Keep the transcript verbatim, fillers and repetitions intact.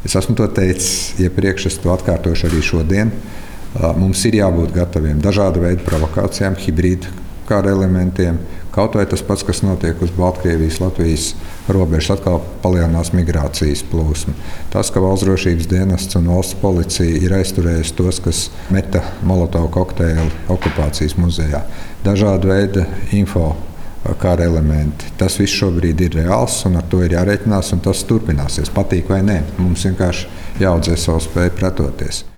Es esmu to teicis iepriekš, es to atkārtošu arī šodien. Mums ir jābūt gataviem dažādu veidu provokācijām, hibrīdu kara elementiem. Kaut vai tas pats, kas notiek uz Baltkrievijas-Latvijas robežas, atkal palielinās migrācijas plūsmu. Tas, ka Valsts drošības dienests un valsts policija ir aizturējusi tos, kas meta molotovu kokteili okupācijas muzejā. Dažādu veidu info kara elementi. Tas viss šobrīd ir reāls un ar to ir jārēķinās, un tas turpināsies. Patīk vai nē, mums vienkārši jāaudzē savu spēju pretoties.